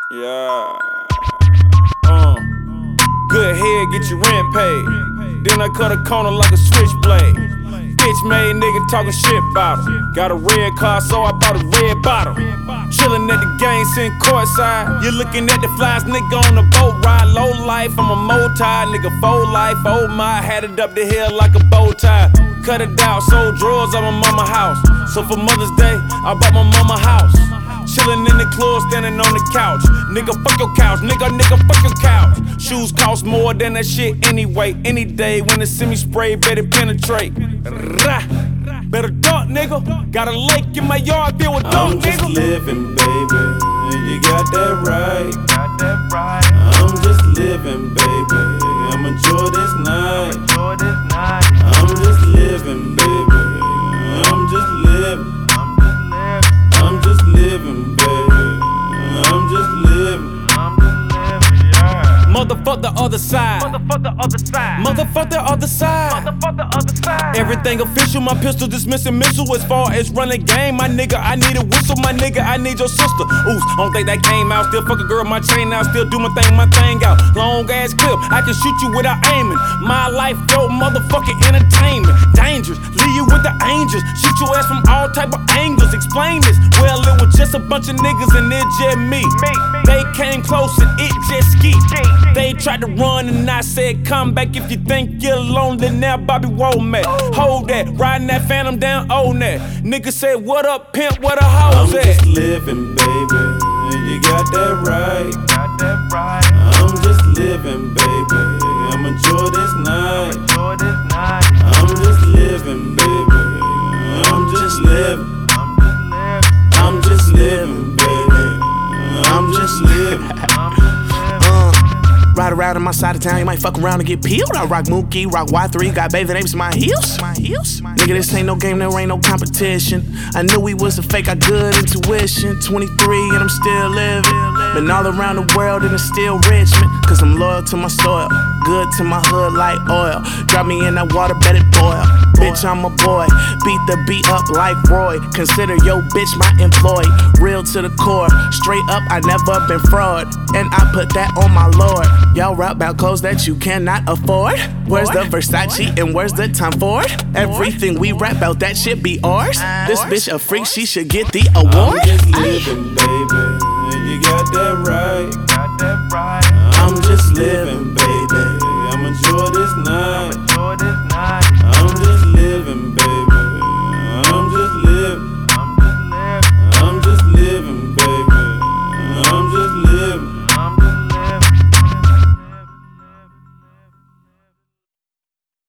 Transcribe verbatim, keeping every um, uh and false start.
Yeah. Uh. Good head, get your rent paid. Then I cut a corner like a switchblade. Bitch made nigga talking shit about him. Got a red car, so I bought a red bottle. Chillin' at the game, sitting courtside. You looking at the flies, nigga on the boat ride. Low life, I'm a multi, nigga, full life. Oh my, had it up the hill like a bow tie. Cut it out, sold drawers at my mama house. So for Mother's Day, I bought my mama house. Chillin' in the club, standing on the couch. Nigga, fuck your couch, nigga, nigga, fuck your couch. Shoes cost more than that shit anyway. Any day when the semi-spray better penetrate. Rah. Better duck, nigga. Got a lake in my yard filled with dunk, nigga. I'm just living, baby. You got that right. Got that right. I'm just living, baby. I'ma enjoy this night. Enjoy this night. I'm just living, baby. I'm just living. I'm just living. I'm just living, baby. I'm just living. I'm just living, yeah. Motherfuck the other side. Motherfuck the other side. Motherfuck the other side. Motherfuck the other side. Everything official, my pistol dismissing missile. As far as running game, my nigga, I need a whistle. My nigga, I need your sister. Oops, I don't think that came out. Still fuck a girl, my chain out. Still do my thing, my thing out. Long ass clip, I can shoot you without aiming. My life, yo, motherfucking entertainment. Dangerous, leave you with the angels. Shoot your ass from all type of angles. Explain this. Well, it was just a bunch of niggas and it just me. They came close and it just ski. They tried to run and I said, come back if you think you're lonely. Now Bobby Womack, hold that, riding that phantom down on that. Nigga said, what up, pimp, where the hoes I'm at? just living, baby. You got that right. Got that right. I'm just living, baby. I'ma enjoy this night. Enjoy this night. I'm just living, baby. I'm just living. I'm just living. I'm just living, baby. I'm just living. I'm just living. Ride around on my side of town, you might fuck around and get peeled. I rock Mookie, rock Y three, got bathing apes in my heels. My heels. Nigga, this ain't no game, there ain't no competition. I knew we was a fake, I good intuition. twenty-three and I'm still living. Been all around the world and it's still Richmond. Cause I'm loyal to my soil, good to my hood like oil. Drop me in that water, bet it boil. Bitch, I'm a boy, beat the beat up like Roy. Consider yo bitch my employee, real to the core. Straight up, I never been fraud, and I put that on my lord. Y'all rap about clothes that you cannot afford. Where's the Versace and where's the Tom Ford? Everything we rap about, that shit be ours. This bitch a freak, she should get the award. I'm just living, baby. You got that right. Got that right. I'm just living, baby. I'ma enjoy this night.